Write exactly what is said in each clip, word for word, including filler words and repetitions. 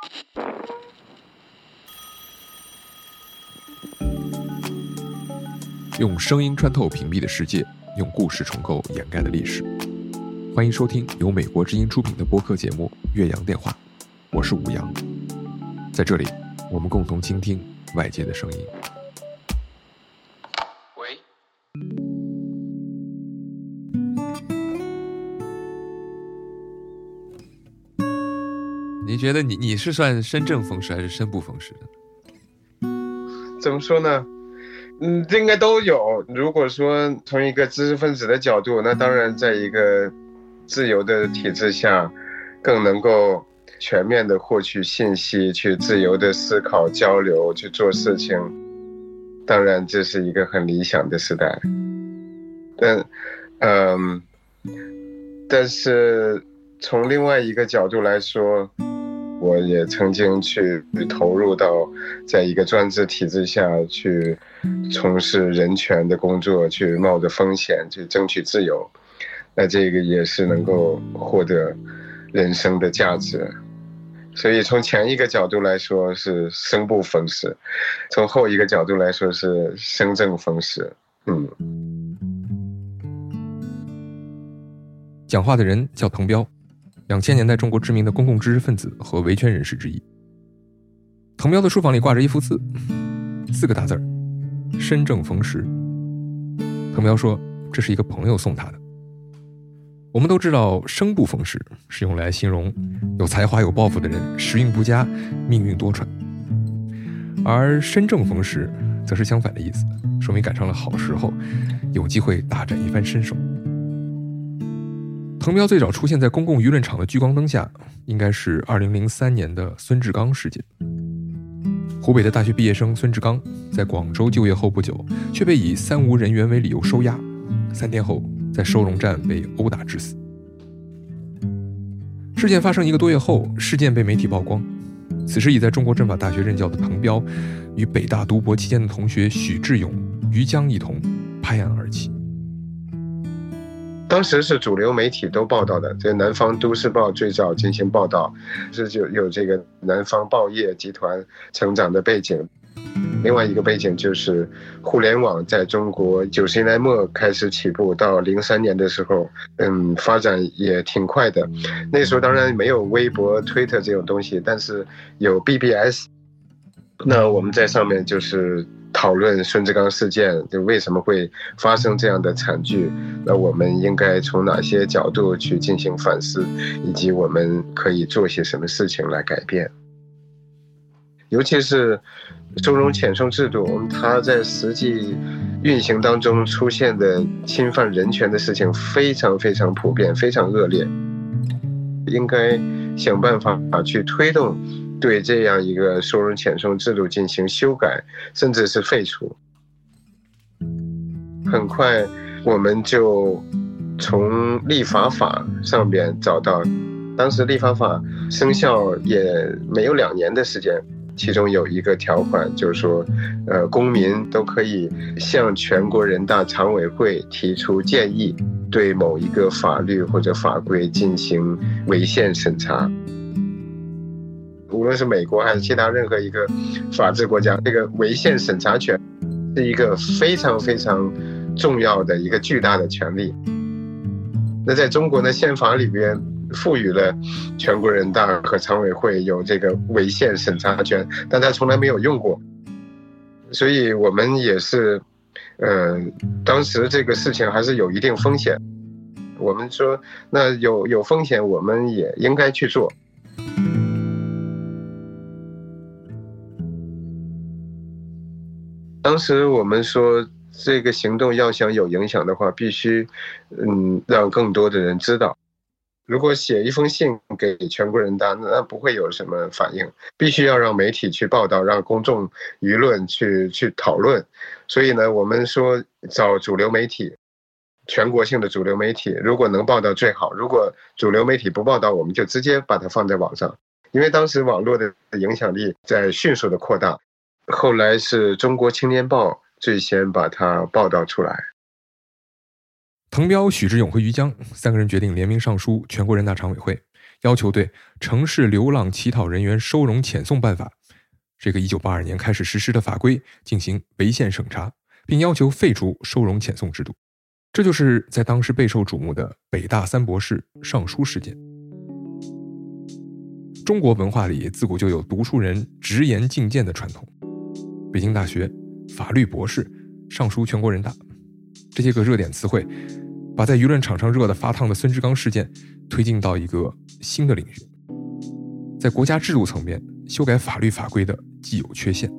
用声音穿透屏蔽的世界，用故事重构掩盖的历史。欢迎收听由美国之音出品的播客节目《岳阳电话》，我是武阳。在这里，我们共同倾听外界的声音。 喂， 你觉得你你是算身正风实还是身不风实的？ 怎么说呢？嗯，应该都有。如果说从一个知识分子的角度，那当然在一个自由的体制下，更能够全面的获取信息，去自由的思考、交流、去做事情。当然，这是一个很理想的时代。但，嗯，但是从另外一个角度来说，我也曾经去投入到在一个专制体制下去从事人权的工作，去冒着风险去争取自由，那这个也是能够获得人生的价值。所以从前一个角度来说是生不逢时，从后一个角度来说是生正逢时。嗯， 讲话的人叫滕彪，两千年代中国知名的公共知识分子和维权人士之一。滕彪的书房里挂着一幅字，四个大字儿：身正逢时。滕彪说，这是一个朋友送他的。我们都知道，生不逢时是用来形容有才华有抱负的人时运不佳，命运多舛，而身正逢时则是相反的意思，说明赶上了好时候，有机会大展一番身手。滕彪最早出现在公共舆论场的聚光灯下，应该是二零零三年的孙志刚事件。湖北的大学毕业生孙志刚在广州就业后不久，却被以三无人员为理由收押，三天后在收容站被殴打致死。事件发生一个多月后，事件被媒体曝光。此时已在中国政法大学任教的滕彪，与北大读博期间的同学许志勇、于江一同拍案而起。 当时是主流媒体都报道的，这南方都市报最早进行报道，是就有这个南方报业集团成长的背景。另外一个背景就是互联网在中国九十年代末开始起步，到零三年的时候，嗯，发展也挺快的。那时候当然没有微博、推特这种东西，但是有 B B S。那我们在上面就是讨论孙志刚事件，就为什么会发生这样的惨剧，那我们应该从哪些角度去进行反思，以及我们可以做些什么事情来改变。尤其是收容遣送制度，它在实际运行当中出现的侵犯人权的事情非常非常普遍，非常恶劣，应该想办法去推动对这样一个收容遣送制度进行修改，甚至是废除。很快我们就从立法法上边找到，当时立法法生效也没有两年的时间，其中有一个条款就是说，呃，公民都可以向全国人大常委会提出建议，对某一个法律或者法规进行违宪审查。无论是美国还是其他任何一个法治国家，这个违宪审查权是一个非常非常重要的一个巨大的权利。那在中国的宪法里边赋予了全国人大和常委会有这个违宪审查权，但他从来没有用过。所以我们也是呃，当时这个事情还是有一定风险，我们说那有有风险我们也应该去做。当时我们说这个行动要想有影响的话，必须嗯让更多的人知道。如果写一封信给全国人大，那不会有什么反应，必须要让媒体去报道，让公众舆论去去讨论。所以呢，我们说找主流媒体，全国性的主流媒体，如果能报道最好，如果主流媒体不报道，我们就直接把它放在网上。因为当时网络的影响力在迅速的扩大，后来是中国青年报最先把它报道出来。 滕彪、许志勇和于江三个人决定联名上书全国人大常委会， 要求对城市流浪乞讨人员收容遣送办法这个一九八二年开始实施的法规进行违宪审查，并要求废除收容遣送制度。这就是在当时备受瞩目的北大三博士上书事件。中国文化里自古就有读书人直言进谏的传统，北京大学、法律博士、上书全国人大，这些个热点词汇把在舆论场上热得发烫的孙志刚事件推进到一个新的领域，在国家制度层面修改法律法规的既有缺陷。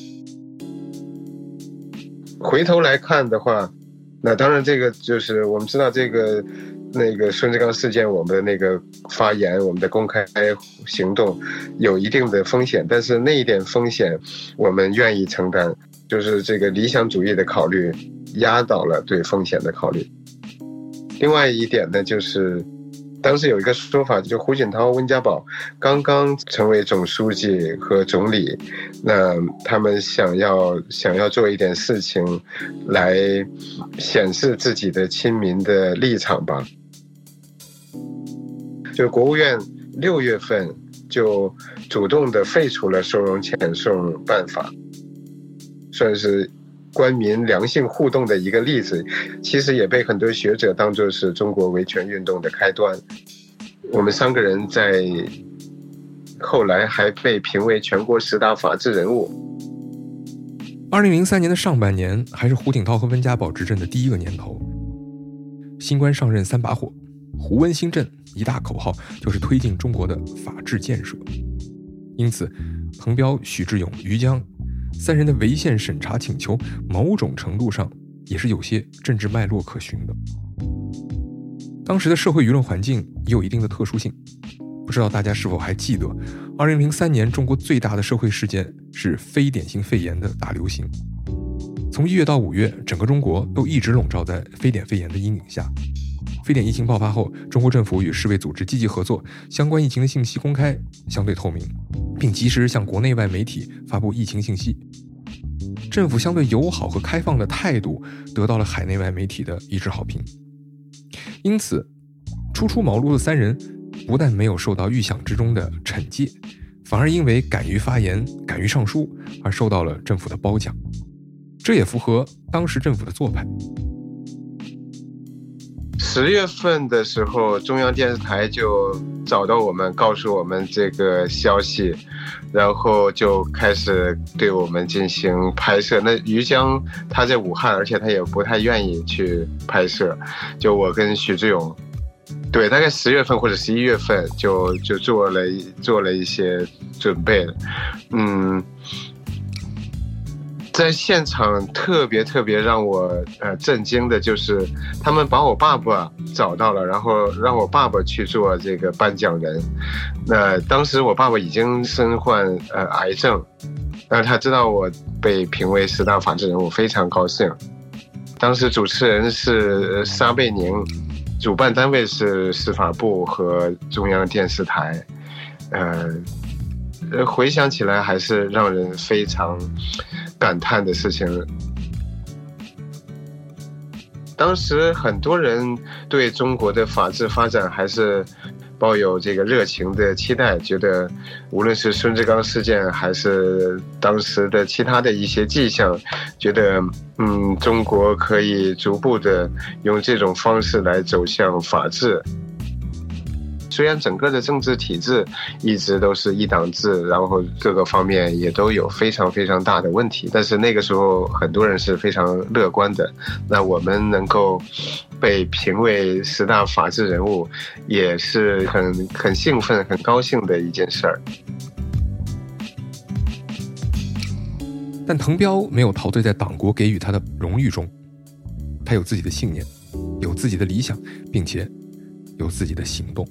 回头来看的话，那当然这个就是我们知道这个那个孙志刚事件，我们的那个发言，我们的公开行动有一定的风险，但是那一点风险我们愿意承担，就是这个理想主义的考虑压倒了对风险的考虑。另外一点呢，就是当时有一个说法，就胡锦涛、温家宝刚刚成为总书记和总理，那他们想要想要做一点事情来显示自己的亲民的立场吧。就国务院六月份就主动的废除了收容遣送办法，算是官民良性互动的一个例子，其实也被很多学者当作是中国维权运动的开端。我们三个人在后来还被评为全国十大法治人物。 二零零三年的上半年还是胡锦涛和温家宝执政的第一个年头，新官上任三把火，胡温新政一大口号就是推进中国的法治建设。因此滕彪、许志永、于江三人的违宪审查请求某种程度上也是有些政治脉络可循的。当时的社会舆论环境也有一定的特殊性，不知道大家是否还记得二零零三年中国最大的社会事件是非典型肺炎的大流行。从一月到五月，整个中国都一直笼罩在非典肺炎的阴影下。非典疫情爆发后，中国政府与世卫组织积极合作，相关疫情的信息公开相对透明，并及时向国内外媒体发布疫情信息。政府相对友好和开放的态度得到了海内外媒体的一致好评。因此初出茅庐的三人不但没有受到预想之中的惩戒，反而因为敢于发言、敢于上书而受到了政府的褒奖，这也符合当时政府的做派。 十月份的时候，中央电视台就找到我们，告诉我们这个消息，然后就开始对我们进行拍摄。那于江他在武汉，而且他也不太愿意去拍摄，就我跟许志勇，对，大概十月份或者十一月份就就做了做了一些准备了，嗯。在现场特别特别让我呃震惊的就是他们把我爸爸找到了，然后让我爸爸去做这个颁奖人。那当时我爸爸已经身患呃癌症，但是他知道我被评为十大法治人物，非常高兴。当时主持人是沙贝宁，主办单位是司法部和中央电视台，呃，回想起来还是让人非常感叹的事情。当时很多人对中国的法治发展还是抱有这个热情的期待，觉得无论是孙志刚事件还是当时的其他的一些迹象，觉得嗯，中国可以逐步的用这种方式来走向法治。虽然整个的政治体制一直都是一党制，然后各个方面也都有非常非常大的问题，但是那个时候很多人是非常乐观的。那我们能够被评为十大法治人物，也是很很兴奋、很高兴的一件事儿。 但滕彪没有陶醉在党国给予他的荣誉中，他有自己的信念，有自己的理想，并且有自己的行动。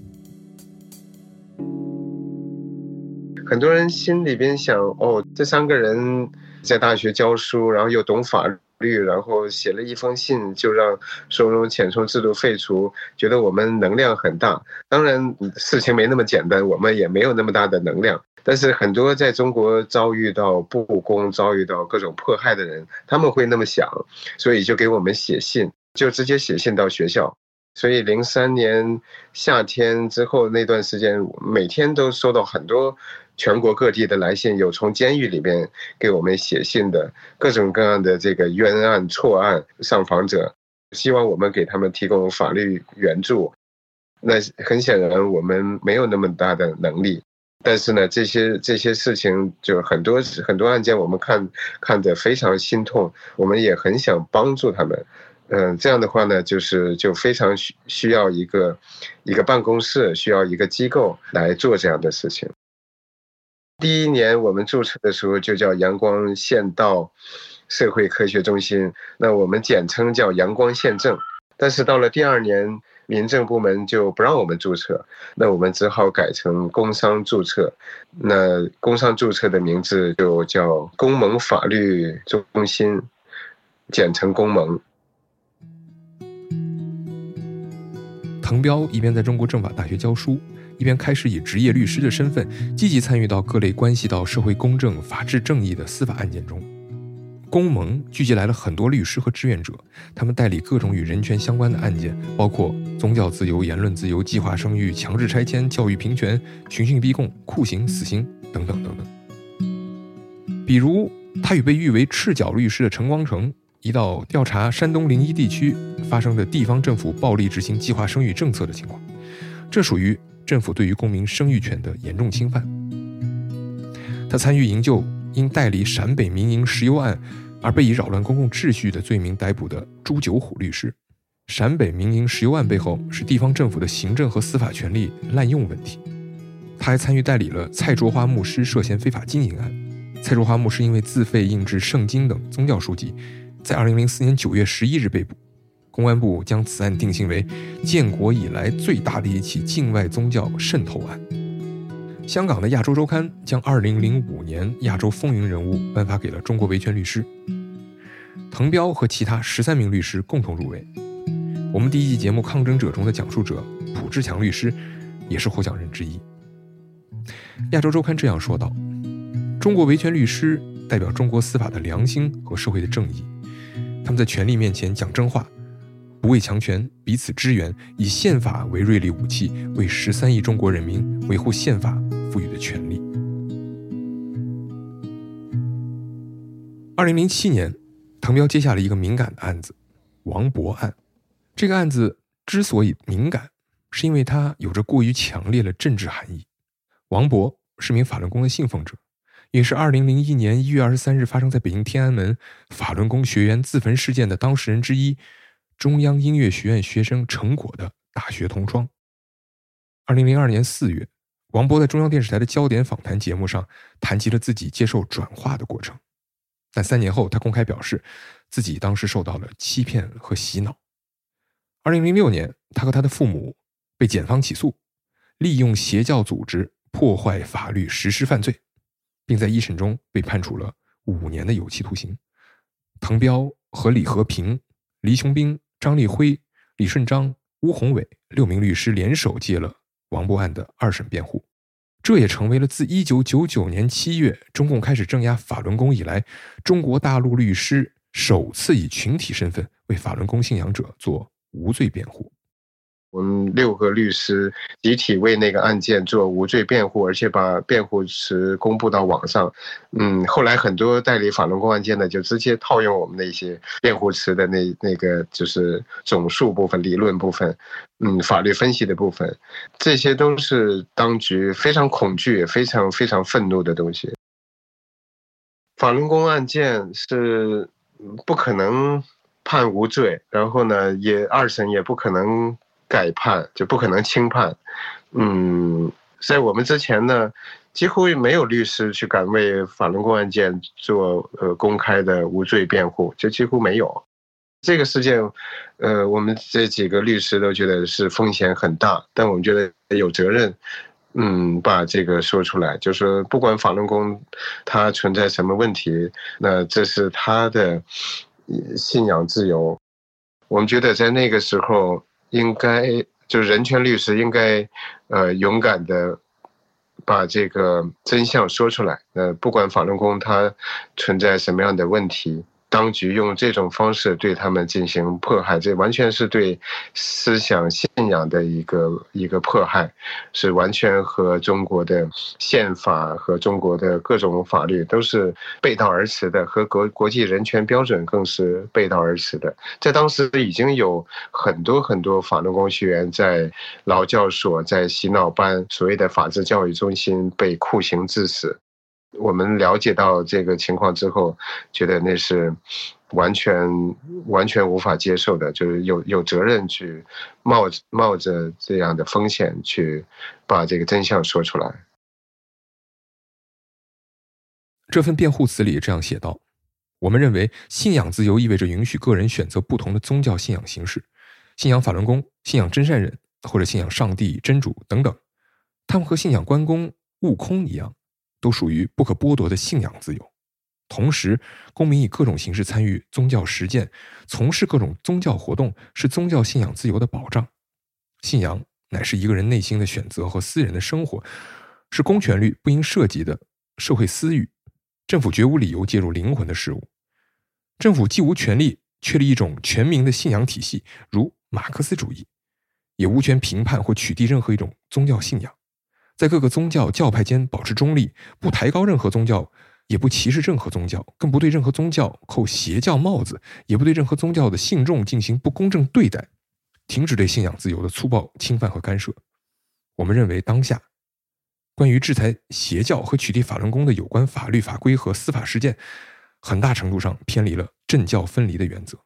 很多人心里边想，哦，这三个人在大学教书，然后又懂法律，然后写了一封信就让收容遣送制度废除，觉得我们能量很大。当然事情没那么简单，我们也没有那么大的能量，但是很多在中国遭遇到不公、遭遇到各种迫害的人，他们会那么想，所以就给我们写信，就直接写信到学校。 所以零三年夏天之后那段时间，每天都收到很多全国各地的来信，有从监狱里面给我们写信的，各种各样的这个冤案错案上访者，希望我们给他们提供法律援助。那很显然我们没有那么大的能力，但是呢，这些这些事情就很多很多案件我们看看得非常心痛，我们也很想帮助他们。嗯，这样的话呢，就是就非常需需要一个一个办公室，需要一个机构来做这样的事情。第一年我们注册的时候就叫阳光县道社会科学中心，那我们简称叫阳光县政。但是到了第二年，民政部门就不让我们注册，那我们只好改成工商注册。那工商注册的名字就叫公盟法律中心，简称公盟。 滕彪一边在中国政法大学教书，一边开始以职业律师的身份积极参与到各类关系到社会公正、法治正义的司法案件中。公盟聚集来了很多律师和志愿者，他们代理各种与人权相关的案件，包括宗教自由、言论自由、计划生育、强制拆迁、教育平权、刑讯逼供、酷刑、死刑等等等等。比如他与被誉为赤脚律师的陈光诚一道调查山东临沂地区发生的地方政府暴力执行计划生育政策的情况，这属于政府对于公民生育权的严重侵犯。他参与营救因代理陕北民营石油案而被以扰乱公共秩序的罪名逮捕的朱九虎律师。陕北民营石油案背后是地方政府的行政和司法权力滥用问题。他还参与代理了蔡卓华牧师涉嫌非法经营案。蔡卓华牧师因为自费印制圣经等宗教书籍，在二零零四年九月十一日被捕。公安部将此案定性为建国以来最大的一起境外宗教渗透案。香港的亚洲周刊将二零零五年亚洲风云人物颁发给了中国维权律师。滕彪和其他十三名律师共同入围。我们第一季节目《抗争者》中的讲述者卜志强律师也是获奖人之一。亚洲周刊这样说道：中国维权律师代表中国司法的良心和社会的正义，他们在权力面前讲真话，不畏强权，彼此支援，以宪法为锐利武器，为十三亿中国人民维护宪法赋予的权利。二零零七年，滕彪接下了一个敏感的案子——王博案。这个案子之所以敏感，是因为它有着过于强烈的政治含义。王博是名法轮功的信奉者，也是二零零一年一月二十三日发生在北京天安门法轮功学员自焚事件的当事人之一，中央音乐学院学生陈果的大学同窗。二零零二年四月，王博在中央电视台的焦点访谈节目上谈及了自己接受转化的过程，但三年后他公开表示自己当时受到了欺骗和洗脑。二零零六年，他和他的父母被检方起诉，利用邪教组织破坏法律实施犯罪，并在一审中被判处了五年的有期徒刑。滕彪和李和平、黎雄斌、张立辉、李顺章、邬宏伟六名律师联手接了王博案的二审辩护，这也成为了自一九九九年七月中共开始镇压法轮功以来，中国大陆律师首次以群体身份为法轮功信仰者做无罪辩护。 我们六个律师集体为那个案件做无罪辩护，而且把辩护词公布到网上。嗯，后来很多代理法轮功案件呢，就直接套用我们的一些辩护词的那那个就是总数部分、理论部分、嗯法律分析的部分，这些都是当局非常恐惧、也非常非常愤怒的东西。法轮功案件是不可能判无罪，然后呢，也二审也不可能改判，就不可能轻判。嗯，在我们之前呢，几乎没有律师去敢为法轮功案件做呃公开的无罪辩护，就几乎没有。这个事件，呃，我们这几个律师都觉得是风险很大，但我们觉得有责任，嗯，把这个说出来，就是说不管法轮功它存在什么问题，那这是他的信仰自由。我们觉得在那个时候，应该就是人权律师应该呃勇敢的把这个真相说出来。呃，不管法轮功它存在什么样的问题， 当局用这种方式对他们进行迫害，这完全是对思想信仰的一个一个迫害，是完全和中国的宪法和中国的各种法律都是背道而驰的，和国国际人权标准更是背道而驰的。在当时已经有很多很多法轮功学员在劳教所、在洗脑班、所谓的法治教育中心被酷刑致死。我们了解到这个情况之后，觉得那是完全完全无法接受的，就是有有责任去冒着冒着这样的风险去把这个真相说出来。 这份辩护词里这样写道：我们认为信仰自由意味着允许个人选择不同的宗教信仰形式，信仰法轮功、信仰真善忍或者信仰上帝、真主等等，他们和信仰关公、悟空一样，都属于不可剥夺的信仰自由。同时，公民以各种形式参与宗教实践，从事各种宗教活动，是宗教信仰自由的保障。信仰乃是一个人内心的选择和私人的生活，是公权力不应涉及的社会私欲，政府绝无理由介入灵魂的事物。政府既无权利确立一种全民的信仰体系，如马克思主义，也无权评判或取缔任何一种宗教信仰。在各个宗教教派间保持中立，不抬高任何宗教，也不歧视任何宗教，更不对任何宗教扣邪教帽子，也不对任何宗教的信众进行不公正对待，停止对信仰自由的粗暴侵犯和干涉。我们认为当下关于制裁邪教和取缔法轮功的有关法律法规和司法实践，很大程度上偏离了政教分离的原则。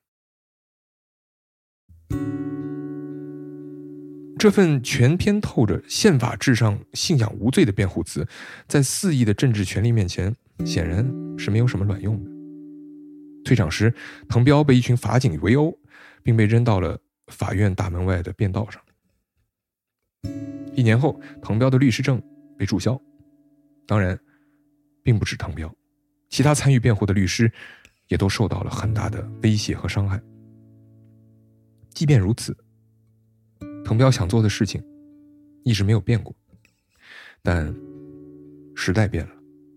这份全篇透着宪法至上、信仰无罪的辩护词，在四亿的政治权力面前，显然是没有什么卵用的。退场时，滕彪被一群法警围殴，并被扔到了法院大门外的便道上。一年后，滕彪的律师证被注销。当然，并不止滕彪，其他参与辩护的律师也都受到了很大的威胁和伤害。即便如此，滕彪想做的事情一直没有变过，但时代变了。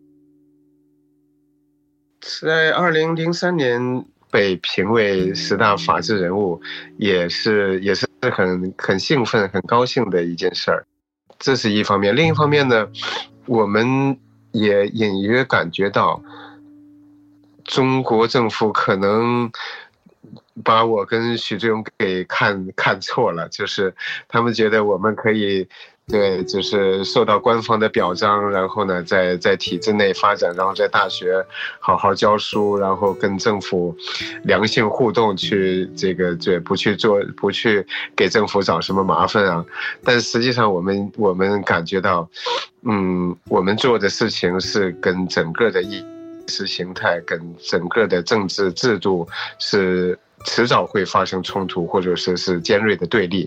在二零零三年被评为十大法治人物，也是也是很很兴奋、很高兴的一件事儿。这是一方面，另一方面呢，我们也隐约感觉到，中国政府可能把我跟许志永给看看错了，就是他们觉得我们可以，对，就是受到官方的表彰，然后呢，在在体制内发展，然后在大学好好教书，然后跟政府良性互动，去这个对，不去做，不去给政府找什么麻烦啊。但实际上，我们我们感觉到，嗯，我们做的事情是跟整个的意识形态、跟整个的政治制度是迟早会发生冲突，或者说是尖锐的对立。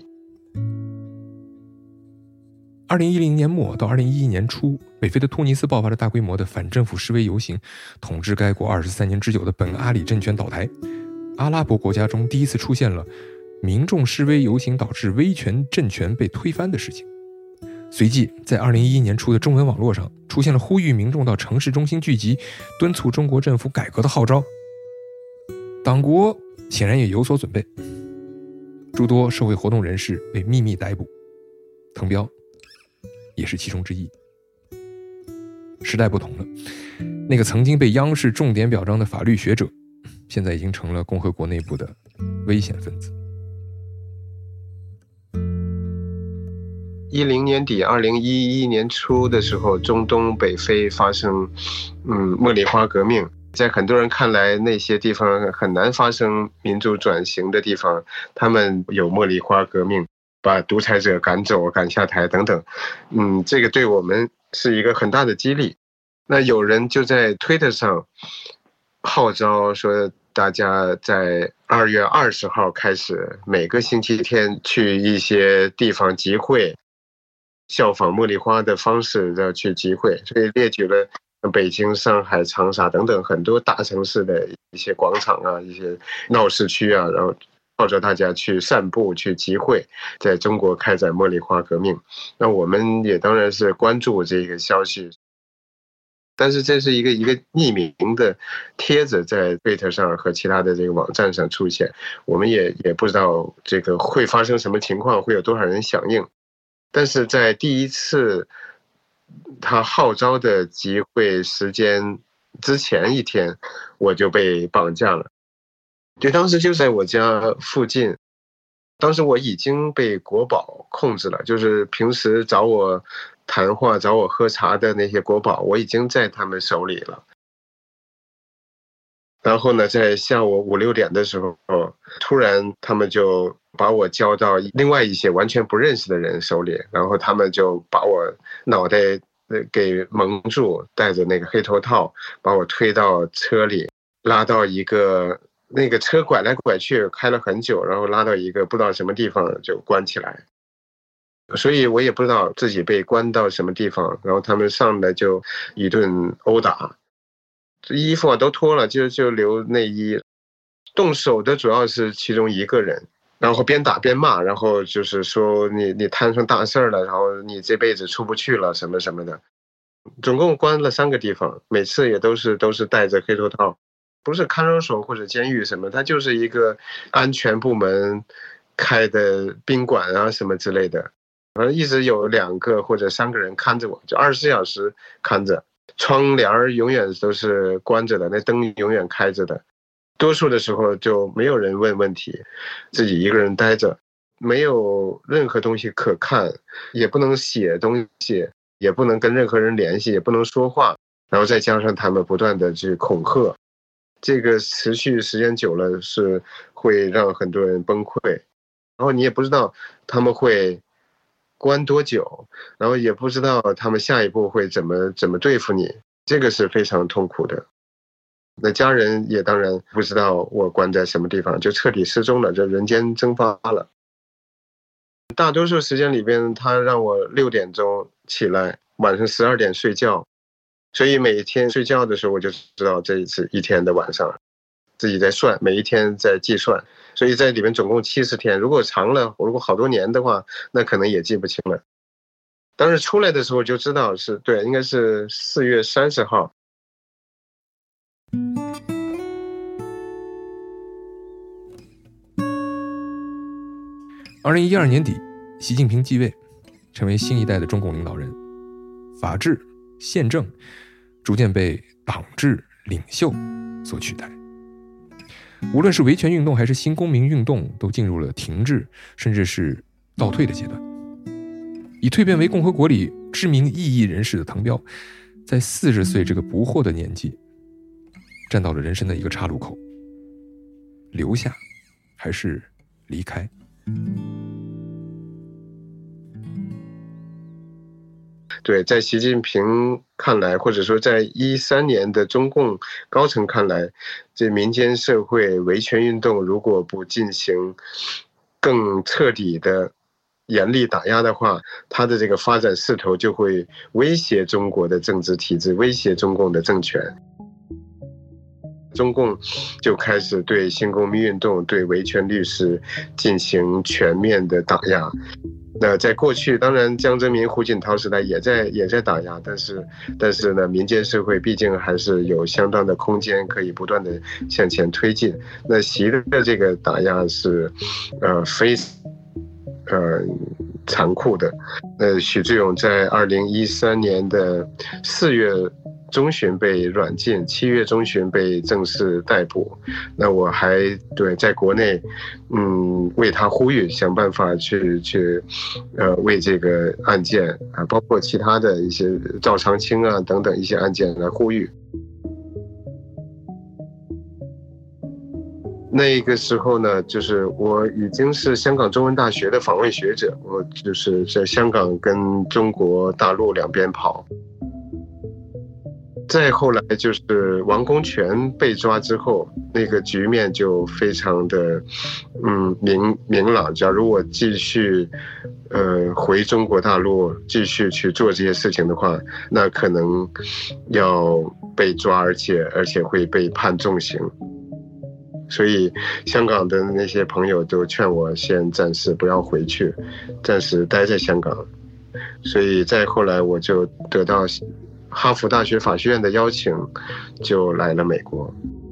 二零一零年末到二零一一年初，北非的突尼斯爆发了大规模的反政府示威游行，统治该国二十三年之久的本阿里政权倒台。阿拉伯国家中第一次出现了民众示威游行导致威权政权被推翻的事情。随即在二零一一年初的中文网络上出现了呼吁民众到城市中心聚集，敦促中国政府改革的号召。党国显然也有所准备，诸多社会活动人士被秘密逮捕，滕彪也是其中之一。时代不同了，那个曾经被央视重点表彰的法律学者，现在已经成了共和国内部的危险分子。 一零年底、二零一一年初的时候，中东北非发生，嗯，茉莉花革命。在很多人看来，那些地方很难发生民主转型的地方，他们有茉莉花革命，把独裁者赶走、赶下台等等。嗯，这个对我们是一个很大的激励。那有人就在推特上号召说，大家在二月二十号开始，每个星期天去一些地方集会，效仿茉莉花的方式要去集会，所以列举了北京、上海、长沙等等很多大城市的一些广场啊、一些闹市区啊，然后号召大家去散步、去集会，在中国开展茉莉花革命。那我们也当然是关注这个消息。 但是这是一个一个匿名的帖子在推特上和其他的这个网站上出现，我们也也不知道这个会发生什么情况，会有多少人响应。但是在第一次他号召的集会时间之前一天，我就被绑架了。对，当时就在我家附近，当时我已经被国保控制了，就是平时找我谈话找我喝茶的那些国保，我已经在他们手里了。然后呢，在下午五六点的时候，突然他们就把我交到另外一些完全不认识的人手里，然后他们就把我脑袋给蒙住，戴着那个黑头套，把我推到车里，拉到一个那个车拐来拐去，开了很久，然后拉到一个不知道什么地方就关起来。所以我也不知道自己被关到什么地方，然后他们上来就一顿殴打，衣服啊都脱了，就就留内衣。动手的主要是其中一个人，然后边打边骂，然后就是说你你摊上大事了，然后你这辈子出不去了什么什么的。总共关了三个地方，每次也都是都是戴着黑头套，不是看守所或者监狱什么，它就是一个安全部门开的宾馆啊什么之类的。反正一直有两个或者三个人看着我，就二十四小时看着，窗帘永远都是关着的，那灯永远开着的。多数的时候就没有人问问题，自己一个人待着，没有任何东西可看，也不能写东西，也不能跟任何人联系，也不能说话，然后再加上他们不断的去恐吓，这个持续时间久了是会让很多人崩溃，然后你也不知道他们会关多久，然后也不知道他们下一步会怎么怎么对付你，这个是非常痛苦的。那家人也当然不知道我关在什么地方，就彻底失踪了，就人间蒸发了。大多数时间里边，他让我六点钟起来，晚上十二点睡觉，所以每天睡觉的时候我就知道这一次一天的晚上，自己在算，每一天在计算，所以在里面总共七十天，如果长了，如果好多年的话，那可能也记不清了。当时出来的时候就知道是对，应该是四月三十号。 二零一二年底，习近平继位，成为新一代的中共领导人，法治、宪政逐渐被党治、领袖所取代。无论是维权运动还是新公民运动，都进入了停滞甚至是倒退的阶段。以蜕变为共和国里知名异议人士的滕彪，在四十岁这个不惑的年纪，站到了人生的一个岔路口，留下还是离开？ 对，在习近平看来，或者说在一三年的中共高层看来，这民间社会维权运动如果不进行更彻底的严厉打压的话，它的这个发展势头就会威胁中国的政治体制，威胁中共的政权。中共就开始对新公民运动、对维权律师进行全面的打压。那在过去，当然江泽民、胡锦涛时代也在也在打压，但是但是呢，民间社会毕竟还是有相当的空间可以不断的向前推进。那习的这个打压是，呃，非呃残酷的。呃，许志永在二零一三年的四月中旬被软禁，七月中旬被正式逮捕。那我还对在国内，嗯，为他呼吁，想办法去去，呃，为这个案件啊，包括其他的一些赵长青啊等等一些案件来呼吁。那个时候呢，就是我已经是香港中文大学的访问学者，我就是在香港跟中国大陆两边跑。再后来就是王功权被抓之后，那个局面就非常的嗯明明朗。假如我继续呃回中国大陆继续去做这些事情的话，那可能要被抓，而且而且会被判重刑。所以香港的那些朋友都劝我先暂时不要回去，暂时待在香港。所以再后来我就得到哈佛大学法学院的邀请，就来了美国。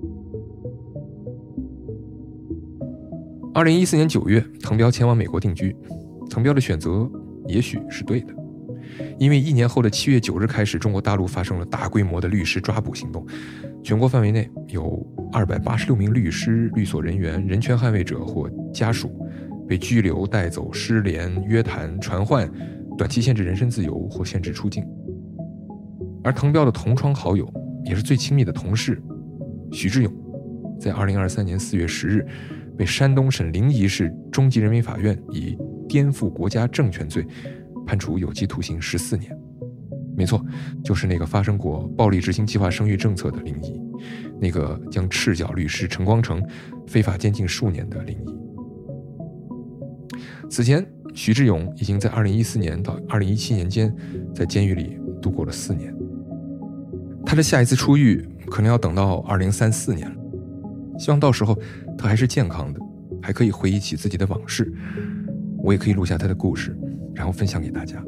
二零一四年九月，滕彪前往美国定居。滕彪的选择也许是对的，因为一年后的七月九日开始，中国大陆发生了大规模的律师抓捕行动，全国范围内有二百八十六名律师、律所人员、人权捍卫者或家属被拘留、带走、失联、约谈、传唤、短期限制人身自由或限制出境。而滕彪的同窗好友，也是最亲密的同事徐志勇，在二零二三年四月十日被山东省临沂市中级人民法院以颠覆国家政权罪判处有期徒刑十四年。没错，就是那个发生过暴力执行计划生育政策的临沂，那个将赤脚律师陈光诚非法监禁数年的临沂。此前，徐志勇已经在二零一四年到二零一七年间在监狱里度过了四年。他的下一次出狱可能要等到二零三四年了，希望到时候他还是健康的，还可以回忆起自己的往事，我也可以录下他的故事，然后分享给大家。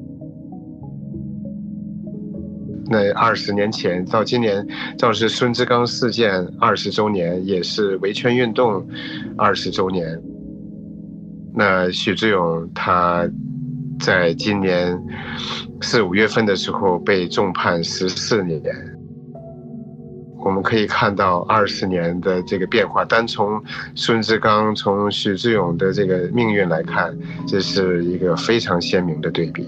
那二十年前到今年，正是孙志刚事件二十周年，也是维权运动二十周年。那许志勇他在今年四五月份的时候被重判十四年。我们可以看到二十年的这个变化，单从孙志刚、从许志勇的这个命运来看，这是一个非常鲜明的对比。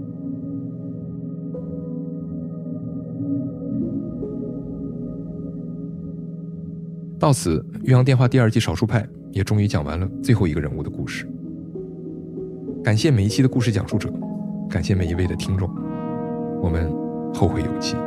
到此，岳阳电话第二季少数派也终于讲完了最后一个人物的故事。感谢每一期的故事讲述者，感谢每一位的听众，我们后会有期。